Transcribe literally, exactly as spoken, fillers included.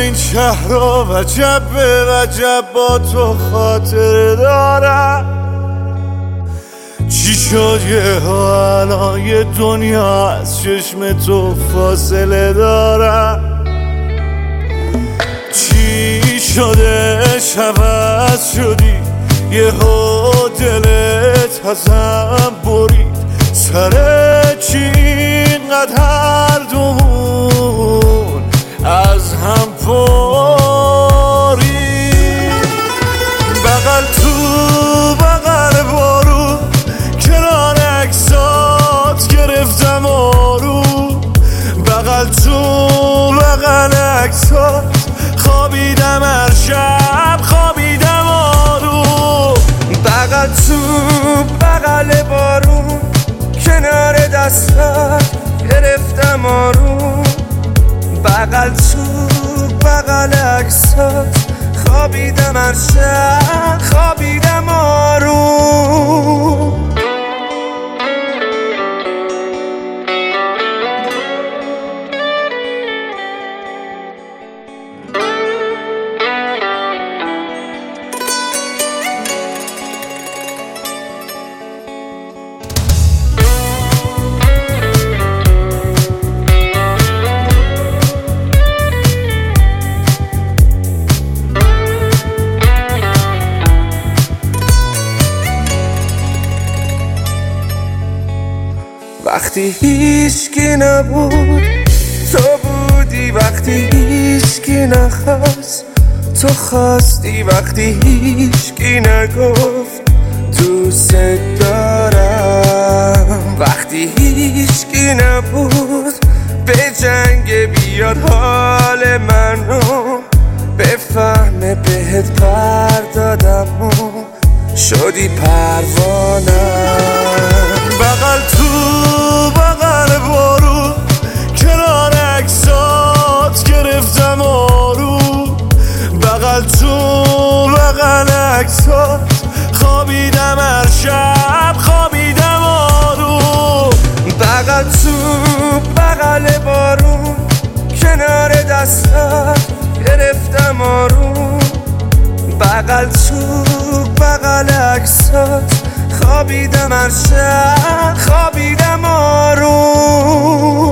این شهر رو وجب به وجب با تو خاطر دارم. چی شد یه ها الان یه دنیا از چشم تو فاصله دارم. چی شده عوض شدی یه ها دلت ازم برید. سر چی اینقدر هر دومون از هم پارید. بغل تو بغل بارون کنار عکسات گرفتم آروم. بغل تو بغل عکسات خوابیدم هر شب خوابیدم آروم. بغل تو بغل بارون کنار دستت گرفتم آروم. بغل تو بغل عکسات خوابیدم هر شب خوابیدم آروم. وقتی هیچکی نبود تو بودی، وقتی هیچکی نخواست تو خواستی، وقتی هیچکی نگفت دوست دارم. وقتی هیچکی نبود به جنگ بیاد حال منو بفهمه بهت پر دادم و شدی پروانم. بغل تو بغل بارون کنار عکسات گرفتم آروم. بغل تو بغل عکسات خوابیدم هر شب خوابیدم آروم. بغل تو بغل بارون کنار دستت گرفتم آروم. بغل تو بغل عکسات خوابیدم هر شب خوابیدم آروم.